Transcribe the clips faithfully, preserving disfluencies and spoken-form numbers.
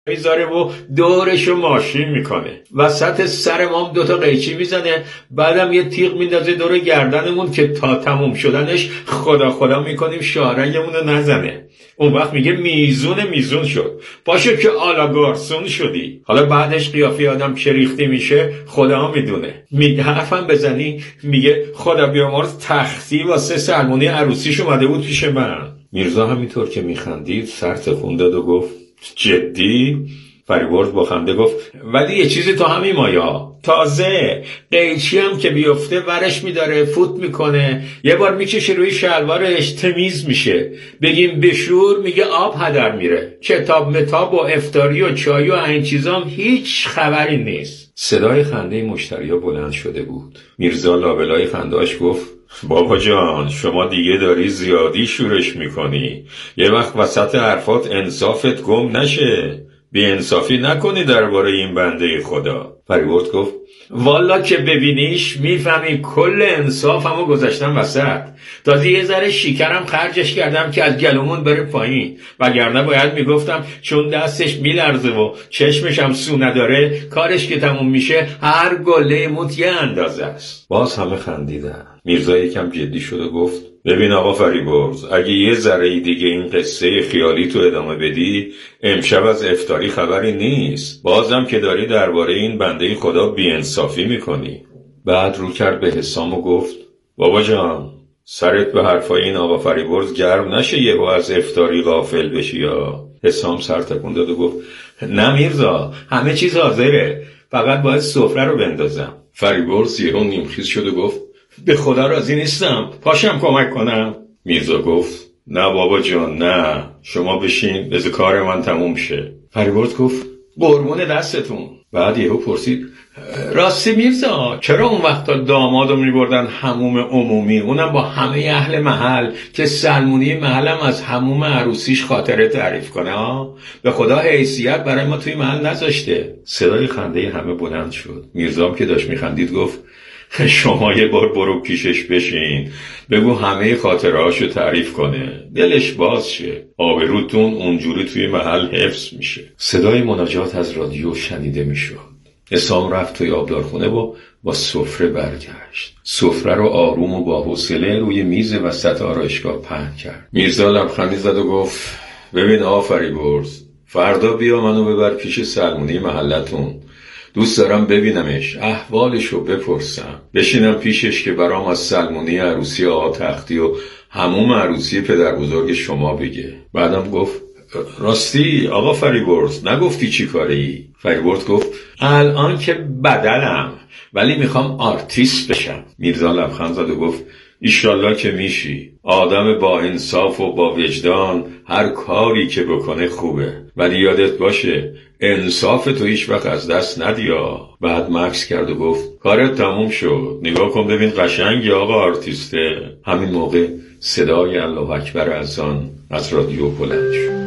میذاره و دورشو ماشین میکنه، وسط سر ما هم دوتا قیچی میزنه، بعدم یه تیغ میندازه دور گردنمون که تا تموم شدنش خدا خدا میکنیم شارنگمون رو نزنه. اون وقت میگه میزون میزون شد، پاشو که آلا گارسون شدی. حالا بعدش قیافه آدم که ریختی میشه خدا میدونه. میگه حرفم بزنی میگه خدا بیامرز تختی واسه سلمونی عروسیش اومده بود پیش من. میرزا همینطور که میخندید سر تکون داد و گفت جدی؟ فریبرز با خنده گفت ولی یه چیزی تو همین مایا تازه قیچی هم که بیفته ورش میداره فوت میکنه، یه بار میکشه روی شلوارش تمیز میشه، بگیم بشور میگه آب هدر میره، کتاب متاب و افطاری و چای و این چیزام هیچ خبری نیست. صدای خنده مشتریا بلند شده بود. میرزا لابلای خندهاش گفت بابا جان شما دیگه داری زیادی شورش میکنی، یه وقت وسط حرفات انصافت گم نشه، بی انصافی نکنی درباره این بنده خدا. فریبرز گفت والا که ببینیش میفهمی کل انصافمو گذاشتم وسط، تازه یه ذره شکرم خرجش کردم که از گلومون بره پایین، وگرنه باید میگفتم چون دستش میلرزه و چشمش هم سو نداره کارش که تموم میشه هر گله موت یه اندازه است. باز همه خندیدن. میرزا یکم جدی شد و گفت ببین آقا فریبرز، اگه یه ذره دیگه این قصه خیالی تو ادامه بدی امشب از افطاری خبری نیست، بازم که داری درباره این بنده خدا بی‌انصافی میکنی. بعد رو کرد به حسام و گفت بابا جان سرت به حرفای این آقا فریبرز گرم نشه یهو از افطاری غافل بشی. یا حسام سر تکون داد و گفت نه میرزا همه چیز حاضره، فقط باید سفره رو بندازم. فریبرز یهو نیمخیز شد و گفت به خدا راضی نیستم، پاشم کمک کنم. میرزا گفت نه بابا جان نه، شما بشین بذار کار من تموم شه. فریبرز گفت قربون دستتون. بعد یهو پرسید راستی میرزا چرا اون وقتا دامادو میبردن حموم عمومی، اونم با همه اهل محل که سلمونی محلم از حموم عروسیش خاطره تعریف کنه ها؟ به خدا حیثیت برای ما توی محل نذاشته. صدای خنده همه بلند شد. میرزا که داشت میخندید گفت شما یه بار برو پیشش بشین بگو همه خاطرهاشو تعریف کنه، دلش باز شه، آبروتون اونجوری توی محل حفظ میشه. صدای مناجات از رادیو شنیده میشد. حسام رفت توی آبدارخونه و با سفره برگشت. سفره رو آروم و با حوصله روی میز وسط آرایشگاه پهن کرد. میرزا لبخندی زد و گفت ببین آقا فریبرز، فردا بیا منو ببر پیش سلمونی محلتون، دوست دارم ببینمش، احوالشو بپرسم، بشینم پیشش که برام از سلمونی عروسی آقا تختی و همون عروسی پدر بزرگ شما بگه. بعدم گفت راستی آقا فریبرز نگفتی چی کاری؟ فریبرز گفت الان که بدلم ولی میخوام آرتیست بشم. میرزا لبخند زد و گفت ایشالله که میشی، آدم با انصاف و با وجدان هر کاری که بکنه خوبه، ولی یادت باشه انصاف تو هیچ وقت از دست ندیا. بعد مکس کرد و گفت کارت تموم شد، نگاه کن ببین قشنگی آقا آرتیسته. همین موقع صدای الله اکبر اذان از رادیو بلند شد.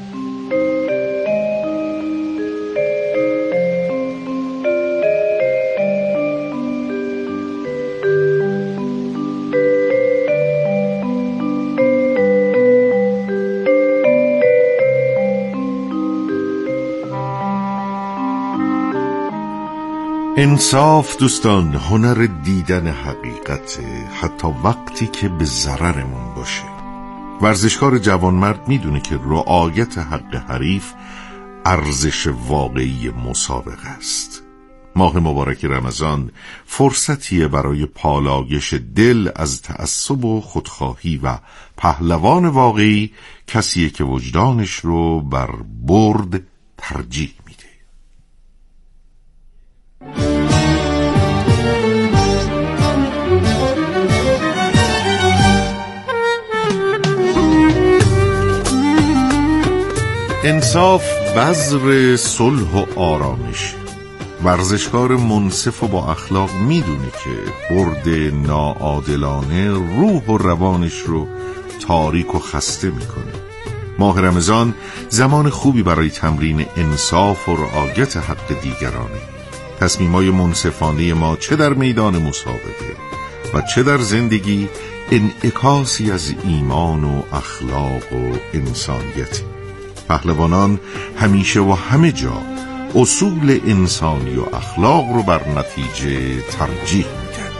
انصاف دوستان هنر دیدن حقیقت، حتی وقتی که به ضررمون باشه. ورزشکار جوانمرد میدونه که رعایت حق حریف ارزش واقعی مسابقه است. ماه مبارک رمضان فرصتیه برای پالایش دل از تعصب و خودخواهی و پهلوان واقعی کسیه که وجدانش رو بر برد ترجیح میده. انصاف بذر صلح و آرامش. ورزشکار منصف و با اخلاق میدونه که برد ناعادلانه روح و روانش رو تاریک و خسته میکنه. ماه رمضان زمان خوبی برای تمرین انصاف و رعایت حق دیگرانه. تصمیمای منصفانه ما چه در میدان مسابقه و چه در زندگی انعکاسی از ایمان و اخلاق و انسانیت. پهلوانان همیشه و همه جا اصول انسانی و اخلاق رو بر نتیجه ترجیح میدن.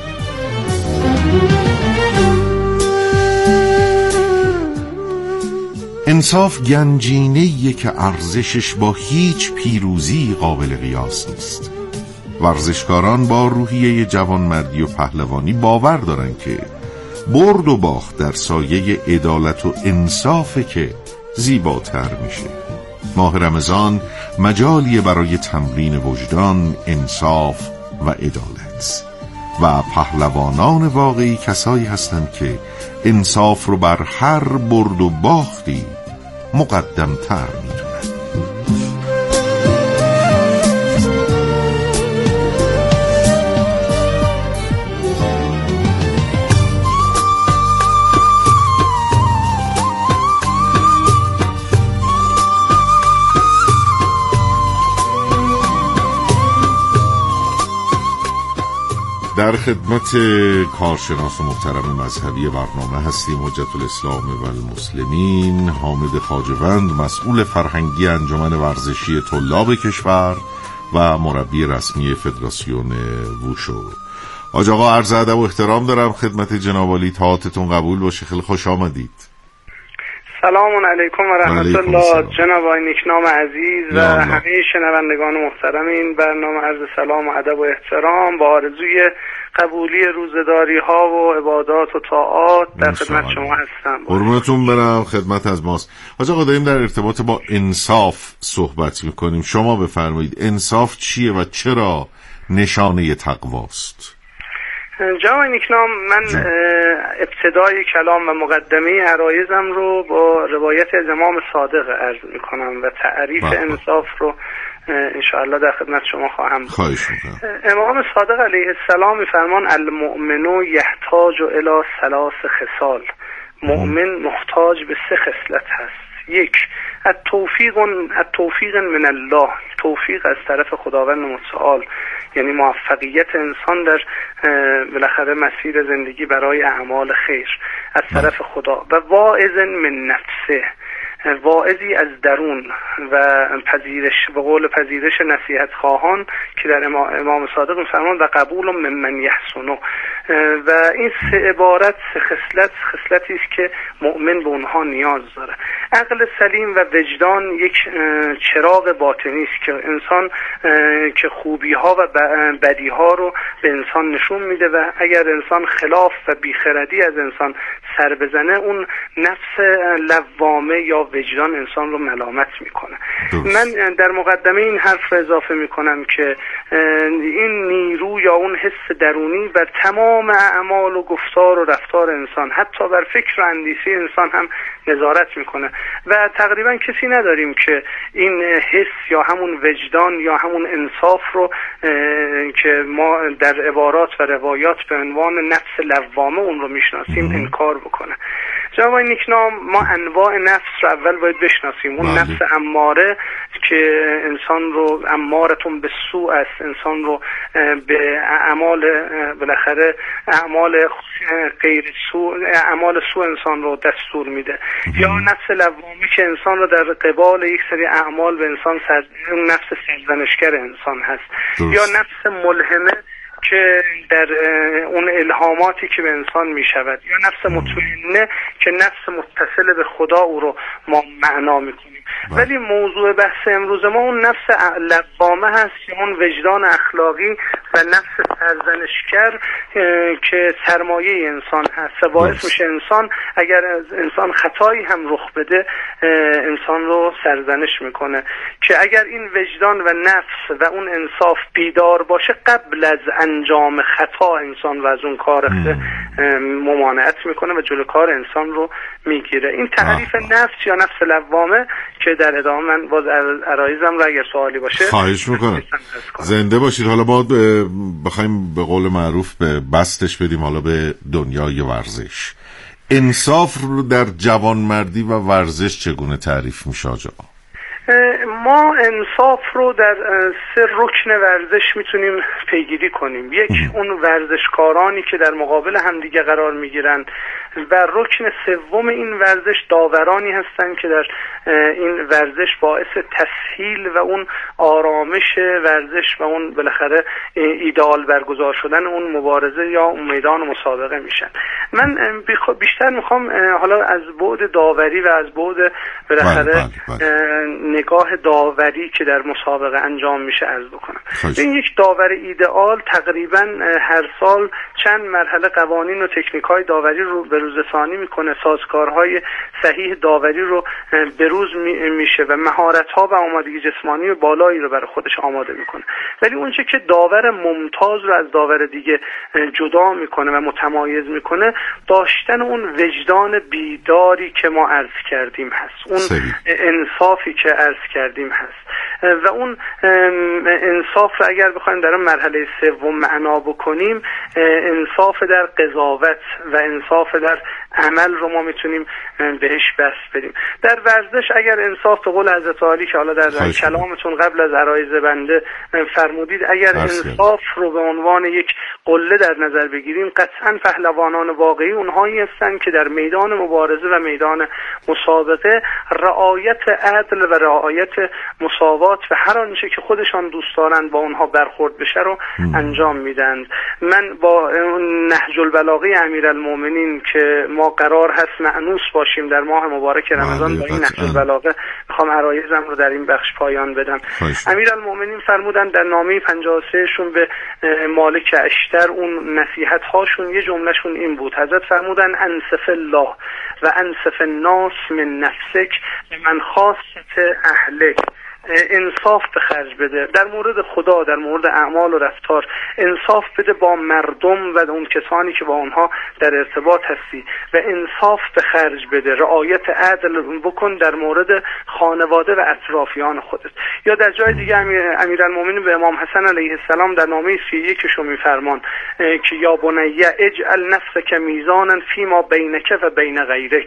انصاف گنجینه‌ایه که ارزشش با هیچ پیروزی قابل قیاس نیست. ورزشکاران با روحیه جوانمردی و پهلوانی باور دارن که برد و باخت در سایه عدالت و انصافه که زیباتر میشه. ماه رمضان مجالیه برای تمرین وجدان، انصاف و عدالت. و پهلوانان واقعی کسایی هستند که انصاف رو بر هر برد و باختی مقدم‌تر میدونن. در خدمت کارشناس محترم مذهبی برنامه هستیم حجت الاسلام و المسلمین حامد خواجه‌وند، مسئول فرهنگی انجمن ورزشی طلاب کشور و مربی رسمی فدراسیون ووشو. حاج آقا، عرض ادب و احترام دارم خدمت جناب عالی، طاعتتون قبول باشه. خیلی خوش آمدید. سلام علیکم و رحمت الله. جناب آقای نیکنام عزیز و همه شنوندگان محترم این برنامه عرض سلام و ادب و احترام با آرزوی قبولی روزداری ها و عبادات و طاعات در خدمت شما هستم. قربونتون برم، خدمت از ماست. حاج آقا، داریم در ارتباط با انصاف صحبت میکنیم. شما بفرمایید انصاف چیه و چرا نشانه تقواست؟ جناب نیکنام، من ابتدای کلام و مقدمه عرایزم رو با روایت از امام صادق عرض میکنم و تعریف بابا. انصاف رو انشاءالله در خدمت شما خواهم. خواهش میکنم. امام صادق علیه السلام میفرمان المؤمن یحتاج الی ثلاث خصال. مؤمن محتاج به سه خصلت هست. یک، التوفیق التوفیق من الله، توفیق از طرف خداوند متعال، یعنی موفقیت انسان در بالاخره مسیر زندگی برای اعمال خیر از طرف خدا. و واعظ من نفسه، واعظی از درون و پذیرش به قول پذیرش نصیحت خواهان که در امام صادق می‌فرمان و قبول ممن یحسنه. و این سه عبارت، سه خصلت، خصلتی است که مؤمن به اونها نیاز داره. عقل سلیم و وجدان یک چراغ باطنی است که انسان که خوبی‌ها و بدی‌ها رو به انسان نشون میده و اگر انسان خلاف و بیخردی از انسان سر بزنه، اون نفس لوامه یا وجدان انسان رو ملامت میکنه. من در مقدمه این حرف اضافه میکنم که این نیرو یا اون حس درونی بر تمام اعمال و گفتار و رفتار انسان، حتی بر فکر و اندیشه انسان هم نظارت میکنه و تقریبا کسی نداریم که این حس یا همون وجدان یا همون انصاف رو که ما در عبارات و روایات به عنوان نفس لوامه اون رو میشناسیم انکار بکنه. جناب نیکنام، ما انواع نفس رو اول باید بشناسیم. اون بله. نفس اماره که انسان رو امارتون به سوء است، انسان رو به اعمال بالاخره اعمال غیر سوء اعمال سوء انسان رو دستور میده. یا نفس لوامی که انسان رو در قبال یک سری اعمال به انسان سر... اون نفس سرزنشگر انسان هست. درست. یا نفس ملهمه که در اون الهاماتی که به انسان می شود. یا نفس مطمئنه که نفس متصل به خدا او رو ما معنا می کنیم. ولی موضوع بحث امروز ما اون نفس لوامه هست که اون وجدان اخلاقی و نفس سرزنشگر که سرمایه انسان هست. باعث میشه انسان اگر از انسان خطایی هم رخ بده انسان رو سرزنش میکنه. که اگر این وجدان و نفس و اون انصاف بیدار باشه، قبل از انجام خطا انسان و از اون کار ممانعت میکنه و جلو کار انسان رو میگیره. این تعریف نفس یا نفس لوامه که در ادامه من باز عرایزم رو اگر سوالی باشه خواهش میکنم. زنده باشید. حالا ما بخوایم به قول معروف به بستش بدیم حالا به دنیای ورزش، انصاف رو در جوانمردی و ورزش چگونه تعریف میشه آجا؟ ما انصاف رو در سه رکن ورزش میتونیم پیگیری کنیم. یک، اون ورزشکارانی که در مقابل همدیگه قرار میگیرن و رکن سوم این ورزش داورانی هستن که در این ورزش باعث تسهیل و اون آرامش ورزش و اون بالاخره ایدئال برگزار شدن اون مبارزه یا اون میدان مسابقه میشن. من بیشتر میخوام حالا از بعد داوری و از بعد بالاخره نگاه داوری که در مسابقه انجام میشه عرض بکنم. این یک داور ایدئال تقریبا هر سال چند مرحله قوانین و تکنیک‌های داوری رو به روزرسانی میکنه، سازوکارهای صحیح داوری رو به روز میشه و مهارت‌ها و آمادگی جسمانی بالایی رو برای خودش آماده میکنه. ولی اونچه که داور ممتاز رو از داور دیگه جدا میکنه و متمایز میکنه داشتن اون وجدان بیداری که ما عرض کردیم هست، اون سبی. انصافی که عرض کردیم هست و اون انصاف رو اگر بخوایم در مرحله سوم معنا بکنیم، انصاف در قضاوت و انصاف در عمل رو ما میتونیم بهش بس بدیم. در ورزش اگر انصاف به قول حضرت علی که حالا در کلامتون قبل از عرایض بنده فرمودید، اگر انصاف رو به عنوان یک قله در نظر بگیریم، قطعا پهلوانان واقعی اونهایی هستند که در میدان مبارزه و میدان مسابقه رعایت عدل و رعایت مساوات و هر آنچه که خودشان دوست دارند با اونها برخورد بشه رو ام. انجام میدن. من با نهج البلاغه امیرالمومنین که ما قرار هست مأنوس باشیم در ماه مبارک رمضان، با این نهج البلاغه میخوام عرایضم رو در این بخش پایان بدم. امیرالمومنین فرمودن در نامه پنجاه و سه شون به مالک اشتر، اون نصیحت هاشون یه جملهشون این بود. حضرت فرمودن انصف الله و انصف الناس من نفسک من خاصت اهلک. انصاف به خرج بده در مورد خدا، در مورد اعمال و رفتار انصاف بده با مردم و اون کسانی که با اونها در ارتباط هستی و انصاف به خرج بده، رعایت عدل بکن در مورد خانواده و اطرافیان خودت. یا در جای دیگه امیرالمومنین به امام حسن علیه السلام در نامه سی و یک شو میفرمان که یا بنی اجعل نفسک میزانا فیما بینک و بین غیرک.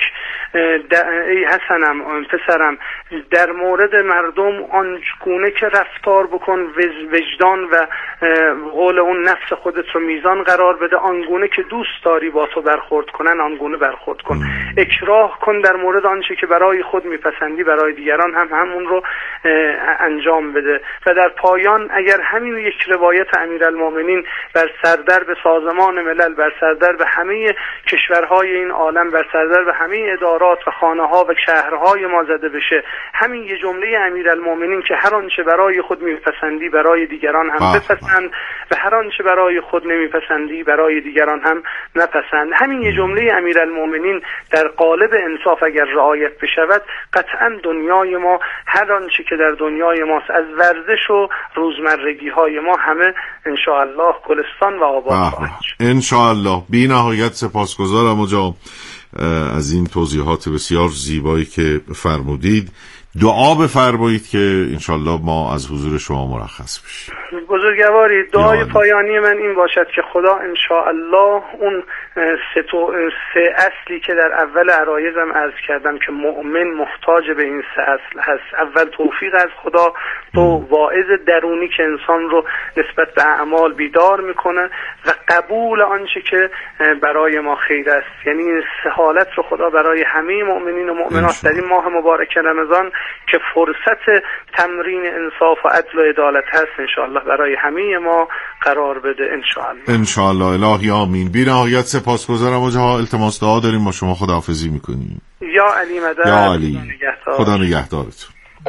ای حسنم، پسرم، در مورد مردم آنگونه که رفتار بکن، وجدان و قول اون نفس خودت رو میزان قرار بده، آنگونه که دوست داری با تو برخورد کنن آنگونه برخورد کن. اکراه کن در مورد آنچه که برای خود میپسندی برای دیگران هم همون رو انجام بده. و در پایان اگر همین یک روایت امیرالمومنین بر سردرب سازمان ملل، بر سردرب همه کشورهای این عالم، بر سردرب همه ادارات و خانه‌ها و شهرهای ما زده بشه، همین یه جمله امیرالمومنین که هر آنچه برای خود میپسندی برای دیگران هم بپسند و هر آنچه برای خود نمیپسندی برای دیگران هم نپسند، همین یه جمله امیرالمومنین در قالب انصاف اگر رعایت بشود، قطعا دنیای ما، هر آنچه که در دنیای ماست از ورزش و روزمرگی های ما، همه ان شاء الله گلستان و آباد خواهد شد. ان شاء الله. بی نهایت سپاسگزارم آقا از این توضیحات بسیار زیبایی که فرمودید. دعا بفرمایید که انشالله ما از حضور شما مرخص بشیم. بزرگواری، دعای پایانی من این باشد که خدا انشاءالله اون سه, تو سه اصلی که در اول عرایضم عرض کردم که مؤمن محتاج به این سه اصل هست، اول توفیق از خدا، دو واعظ درونی که انسان رو نسبت به اعمال بیدار میکنه و قبول آنچه که برای ما خیر است. یعنی این سه حالت رو خدا برای همه مؤمنین و مؤمنات در این ماه مبارک رمضان که فرصت تمرین انصاف و عدل و عدالت هست انشاءالله برای همه ما قرار بده انشاءالله. انشاءالله. الهی آمین. بی نهایت سپاسگزارم و جا التماس دعا داریم با شما خداحافظی میکنیم. یا علی مدد. یا علی. خدا نگهدارتون.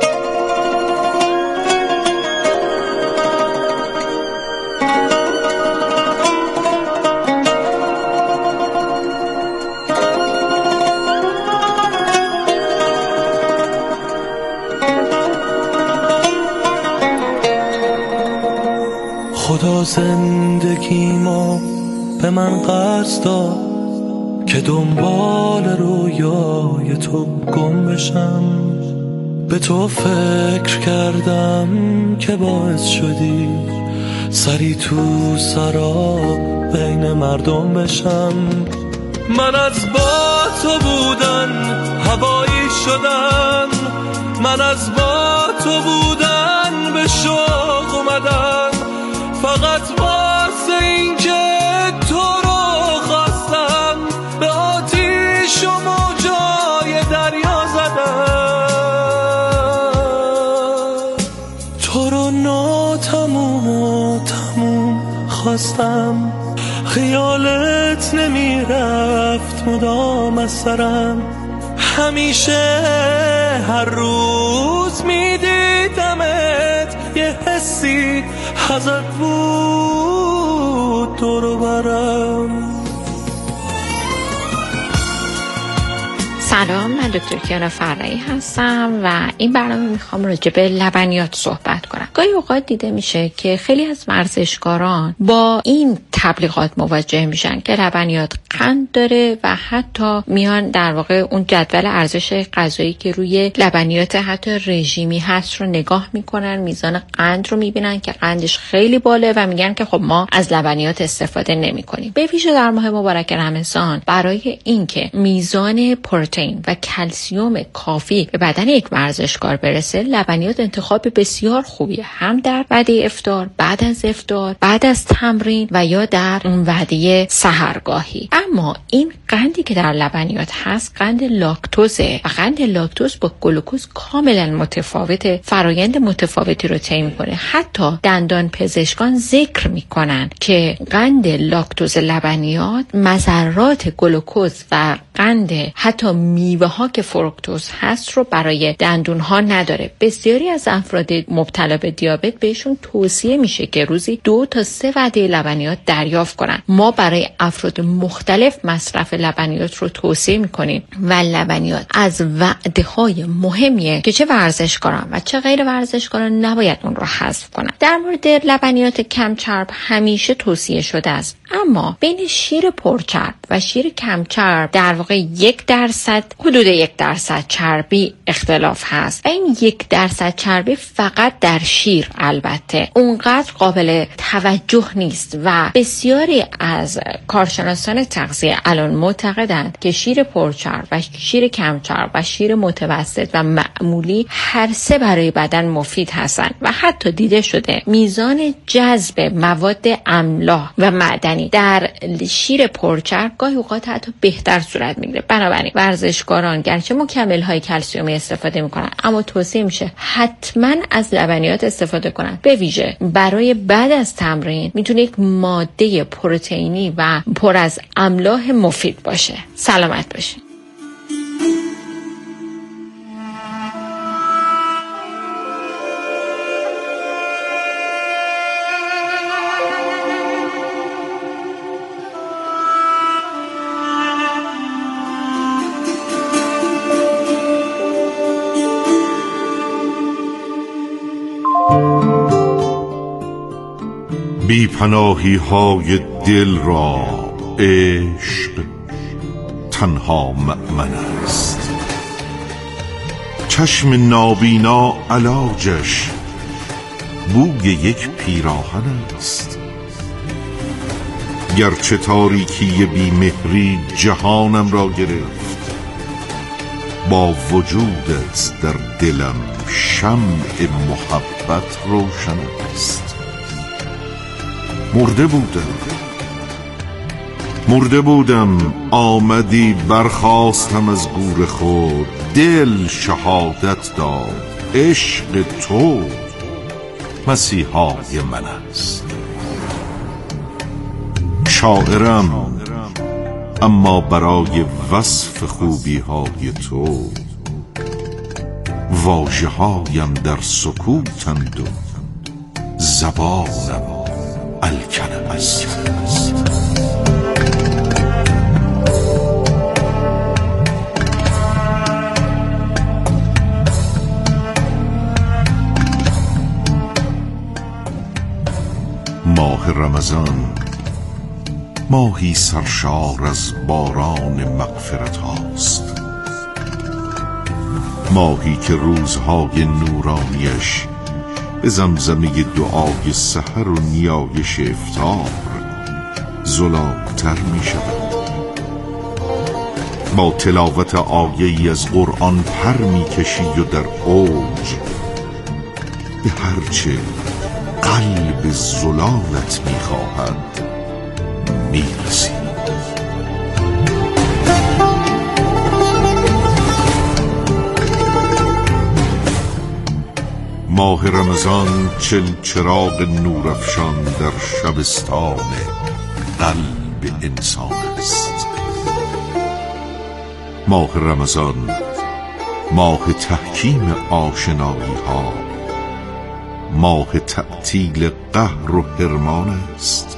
خدا زندگیمو به من قرض داد که دنبال رویای تو گم بشم. به تو فکر کردم که باعث شدی سری تو سرا بین مردم بشم. من از با تو بودن هوایی شدن، من از با تو بودن به شوق اومدم، فقط واسه این که تو رو خواستم، به آتیش و موجای دریا زدم، تو رو ناتموم و تموم خواستم، خیالت نمیرفت مدام از سرم، همیشه هر روز میدیدمت، یه حسی ازت بود دور برم. سلام، من دکتر کیانا فرعی هستم و این برنامه میخوام راجع به لبنیات صحبت کنم. گاهی اوقات دیده میشه که خیلی از ورزشکاران با این تبلیغات مواجه میشن که لبنیات قند داره و حتی میان در واقع اون جدول ارزش غذایی که روی لبنیات حتی رژیمی هست رو نگاه میکنن، میزان قند رو میبینن که قندش خیلی باله و میگن که خب ما از لبنیات استفاده نمیکنیم. به ویژه در ماه مبارک رمضان برای اینکه میزان پروتئین و کلسیوم کافی به بدن یک ورزشکار برسه، لبنیات انتخاب بسیار خوبیه، هم در وعده افطار، بعد از افطار، بعد از تمرین و یا در اون وعده سحرگاهی. اما این قندی که در لبنیات هست قند لاکتوزه و قند لاکتوز با گلوکوز کاملا متفاوته، فرایند متفاوتی رو طی میکنه. حتی دندان پزشکان ذکر میکنن که قند لاکتوز لبنیات مضرات گلوکوز و قند حتی میوه ها که فرکتوز هست رو برای دندون ها نداره. بسیاری از افراد مبتلا به دیابت بهشون توصیه میشه که روزی دو تا سه وعده لبنیات دریافت کنن. ما برای افراد مختلف مصرف لبنیات رو توصیه میکنیم و لبنیات از وعده های مهمیه که چه ورزشکاران و چه غیر ورزشکاران نباید اون رو حذف کنن. در مورد لبنیات کم چرب همیشه توصیه شده است، اما بین شیر پرچرب و شیر کم چرب در واقع یک درصد حدود یک درصد چربی اختلاف هست. این یک درصد چربی فقط در شیر البته اونقدر قابل توجه نیست و بسیاری از کارشناسان تغذیه الان معتقدند که شیر پرچرب و شیر کم چرب و شیر متوسط و معمولی هر سه برای بدن مفید هستند و حتی دیده شده میزان جذب مواد املاح و معدنی در شیر پرچرب گاهی اوقات حتی بهتر صورت میگیره. بنابراین ورزشکاران گرچه مکمل های کلسیومی استفاده میکنن، اما توصیه میشه حتما از لبنیات استفاده کنن. به ویژه برای بعد از تمرین میتونه یک ماده پروتئینی و پر از املاح مفید باشه. سلامت باشین. بی پناهی های دل را عشق تنها مأمن است، چشم نابینا علاجش بوی یک پیراهن است. گرچه تاریکی بی مهری جهانم را گرفت، با وجودت در دلم شمع محبت روشن است. مرده بودم مرده بودم آمدی برخاستم از گور خود، دل شهادت داد عشق تو مسیحای من است. شاعرم اما برای وصف خوبی های تو واژه هایم در سکوتند و زبانم الکنم است. ماه رمضان ماهی سرشار از باران مغفرت هاست، ماهی که روزهای نورانیش به زمزمه دعای سحر و نیایش افطار زلالتر می شود. با تلاوت آیه‌ای از قرآن پر می‌کشی و در اوج به هرچه قلب زلالت می‌خواهد میرسی. ماه رمضان چل چراغ نورافشان در شبستان قلب انسان است. ماه رمضان ماه تحکیم آشنایی ها، ماه تعطیل قهر و حرمان است.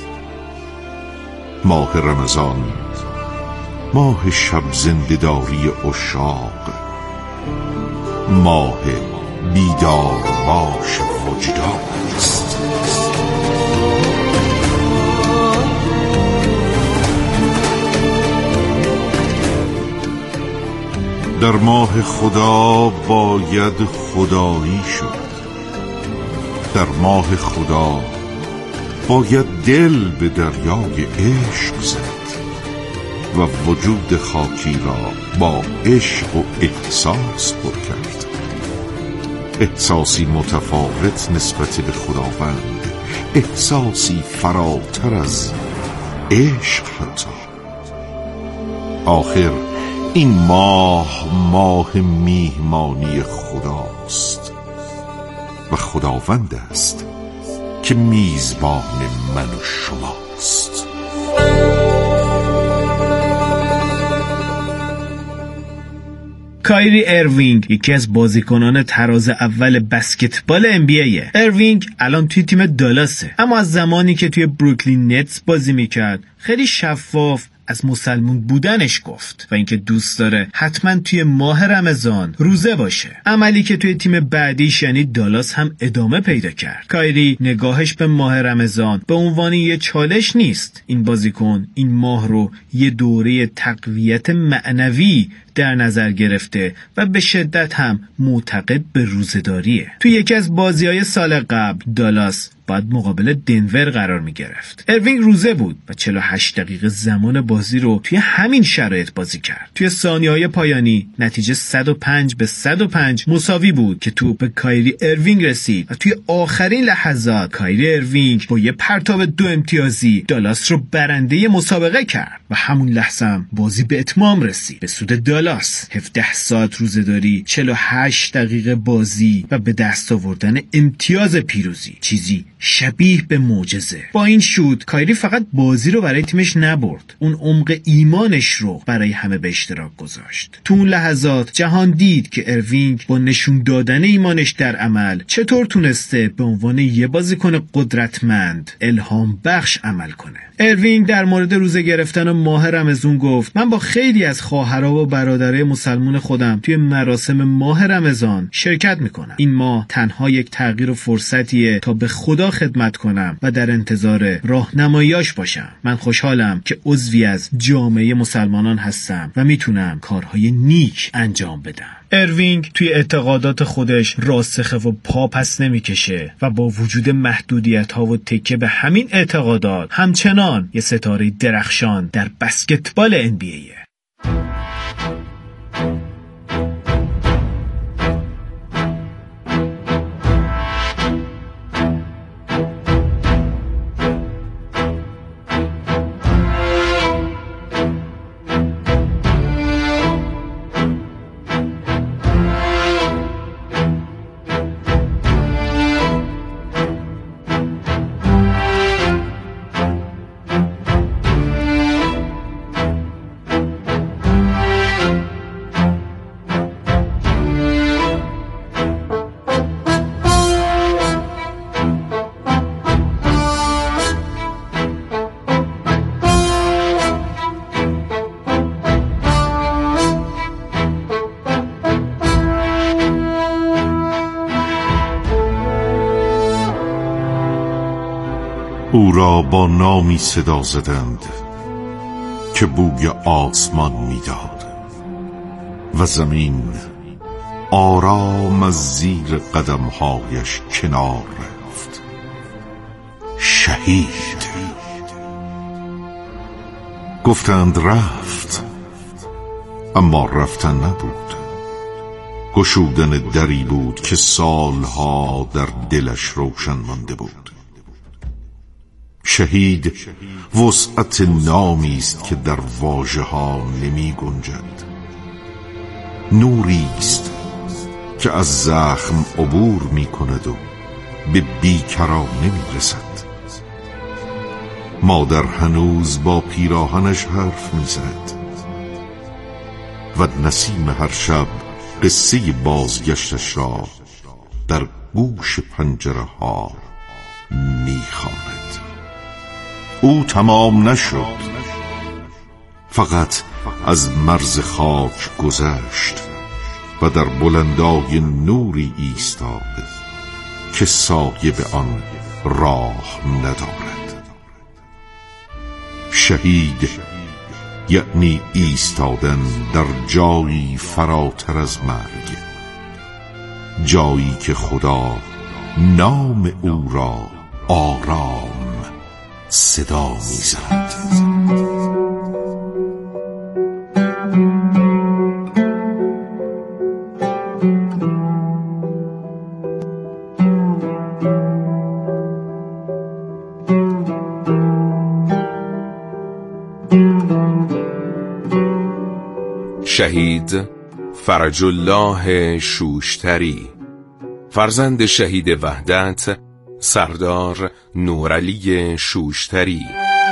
ماه رمضان ماه شب زنده‌داری عشاق، ماه بیدار باش وجدان است. در ماه خدا باید خدایی شد، در ماه خدا باید دل به دریای عشق زد و وجود خاکی را با عشق و احساس پر کرد. احساسی متفاوت نسبت به خداوند، احساسی فراتر از عشق حتی. آخر این ماه ماه میهمانی خداست و خداوند است که میزبان من و شماست. کایری اروینگ یکی از بازیکنان تراز اول بسکتبال ام بی ایه. اروینگ الان توی تیم دالاسه، اما از زمانی که توی بروکلین نتس بازی میکرد خیلی شفاف از مسلمون بودنش گفت و اینکه دوست داره حتما توی ماه رمضان روزه باشه، عملی که توی تیم بعدیش یعنی دالاس هم ادامه پیدا کرد. کایری نگاهش به ماه رمضان به عنوان یه چالش نیست. این بازیکن این ماه رو یه دوره تقویت معنوی در نظر گرفته و به شدت هم معتقد به روزه‌داریه. توی یکی از بازی‌های سال قبل دالاس بعد مقابل دنور قرار می گرفت. اروینگ روزه بود و چهل و هشت دقیقه زمان بازی رو توی همین شرایط بازی کرد. توی ثانیه‌های پایانی نتیجه صد و پنج به صد و پنج مساوی بود که توپ به کایری اروینگ رسید و توی آخرین لحظات کایری اروینگ با یه پرتاب دو امتیازی دالاس رو برنده مسابقه کرد و همون لحظه هم بازی به اتمام رسید به سود دالاس. هفده ساعت روزه‌داری، چهل و هشت دقیقه بازی و به دست آوردن امتیاز پیروزی، چیزی شبیه به معجزه. با این شوت کایری فقط بازی رو برای تیمش نبرد، اون عمق ایمانش رو برای همه به اشتراک گذاشت. تو اون لحظات جهان دید که اروینگ با نشون دادن ایمانش در عمل چطور تونسته به عنوان یه بازیکن قدرتمند الهام بخش عمل کنه. اروینگ در مورد روزه گرفتن ماه رمضان گفت: من با خیلی از خواهرها و برادرای مسلمان خودم توی مراسم ماه رمضان شرکت میکنم. این ماه تنها یک تغییر و فرصتیه تا به خدا خدمت کنم و در انتظار راهنماییاش باشم. من خوشحالم که عضوی از جامعه مسلمانان هستم و میتونم کارهای نیک انجام بدم. اروینگ توی اعتقادات خودش راسخه و پا پس نمیکشه و با وجود محدودیت‌ها و تکیه به همین اعتقادات همچنان یه ستاره درخشان در بسکتبال ان بی ایه. او را با نامی صدا زدند که بوی آسمان میداد و زمین آرام از زیر قدمهایش کنار رفت. شهید. گفتند رفت، اما رفتن نبود، گشودن دری بود که سالها در دلش روشن مانده بود. شهید وسعت نامی است که در واژه ها نمی گنجد، نوری است که از زخم عبور می کند و به بیکران نمی رسد. مادر هنوز با پیراهنش حرف می زند و نسیم هر شب قصه بازگشتش را در گوش پنجره ها می خواند. او تمام نشد، فقط از مرز خاک گذشت و در بلندای نوری ایستاده که سایه به آن راه ندارد. شهید یعنی ایستادن در جایی فراتر از مرگ، جایی که خدا نام او را آرام صدا می‌زند. شهید فرج الله شوشتری، فرزند شهید وحدت سردار نورعلی شوشتری.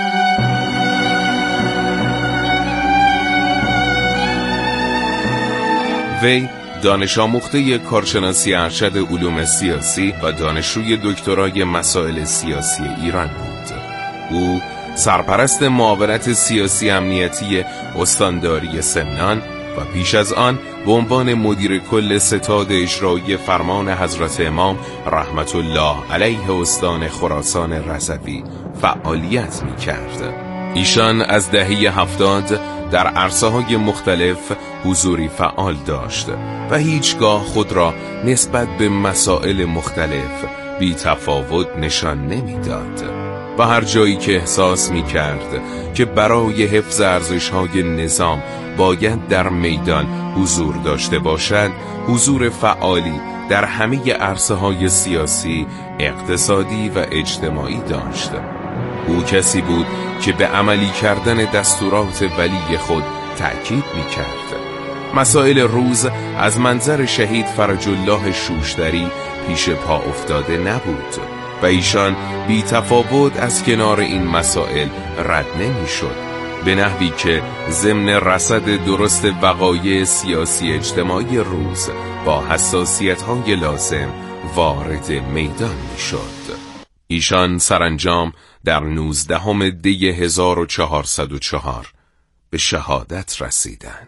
وی دانش آموخته کارشناسی ارشد علوم سیاسی و دانشجوی دکترای مسائل سیاسی ایران بود. او سرپرست معاونت سیاسی امنیتی استانداری سمنان و پیش از آن به عنوان مدیر کل ستاد اجرایی فرمان حضرت امام رحمت الله علیه استان خراسان رضوی فعالیت می کرد. ایشان از دهه هفتاد در عرصه‌های مختلف حضوری فعال داشت و هیچگاه خود را نسبت به مسائل مختلف بی تفاوت نشان نمی داد و هر جایی که احساس می کرد که برای حفظ ارزش‌های نظام باید در میدان حضور داشته باشد، حضور فعالی در همه عرصه‌های سیاسی، اقتصادی و اجتماعی داشت. او کسی بود که به عملی کردن دستورات ولی خود تأکید می کرد. مسائل روز از منظر شهید فرج الله شوشتری پیش پا افتاده نبود و ایشان بی تفاوت از کنار این مسائل رد نمی شد، به نحوی که ضمن رصد درست وقایع سیاسی اجتماعی روز با حساسیت‌های لازم وارد میدان می شد. ایشان سرانجام در نوزدهم دی هزار و چهارصد و چهار به شهادت رسیدند.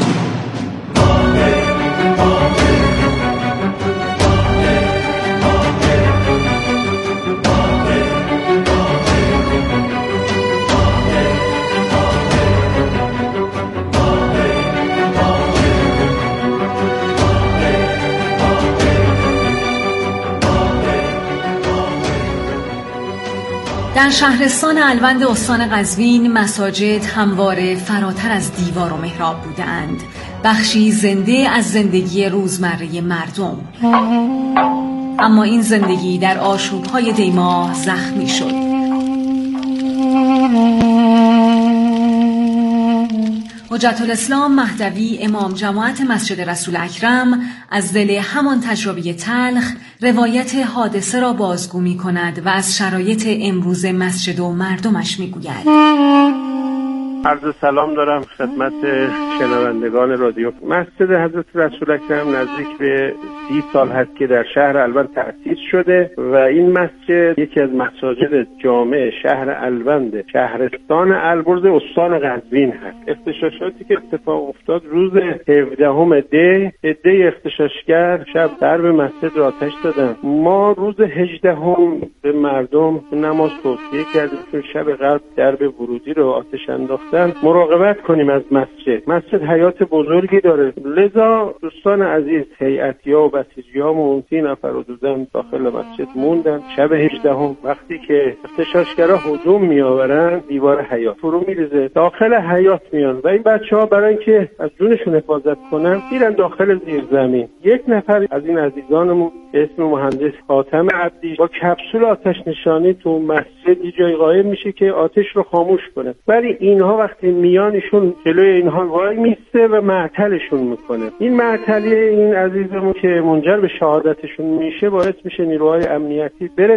در شهرستان الوند استان قزوین مساجد همواره فراتر از دیوار و محراب بودند، بخشی زنده از زندگی روزمره مردم. اما این زندگی در آشوب‌های دیماه زخمی شد. حجت الاسلام مهدوی امام جماعت مسجد رسول اکرم از دل همان تجربه تلخ روایت حادثه را بازگو می کند و از شرایط امروز مسجد و مردمش می گوید. عرض سلام دارم خدمت شنوندگان رادیو. مسجد حضرت رسول اکرم نزدیک به سی سال هست که در شهر الوند تأسیس شده و این مسجد یکی از مساجد جامع شهر الوند شهرستان البرز استان قزوین هست. اغتشاشاتی که اتفاق افتاد روز هفدهم دی عده اغتشاشگر شب درب مسجد را آتش دادن. ما روز هجدهم به مردم نماز توصیه کردیم که شب قبل درب ورودی رو آتش انداختن هستن مراقبت کنیم از مسجد. مسجد حیات بزرگی داره، لذا دوستان عزیز، هیئتی‌ها و بسیجی‌هامون سی نفر و دوزن داخل مسجد موندن. شب هجدهم وقتی که اغتشاشگرا هجوم میآورن، دیوار حیات فرو میریزه، داخل حیات میان و این بچه‌ها برای اینکه از جونشون حفاظت کنن میرن داخل زیرزمین. یک نفر از این عزیزانمون به اسم مهندس خاتم عبدی با کپسول آتش نشانی تو مسجد یه جای قائم میشه که آتش رو خاموش کنه، ولی اینها وقتی میانشون جلوی اینها وای میسته و معطلشون میکنه. این معطلی این عزیزمون که منجر به شهادتشون میشه باعث میشه نیروهای امنیتی بره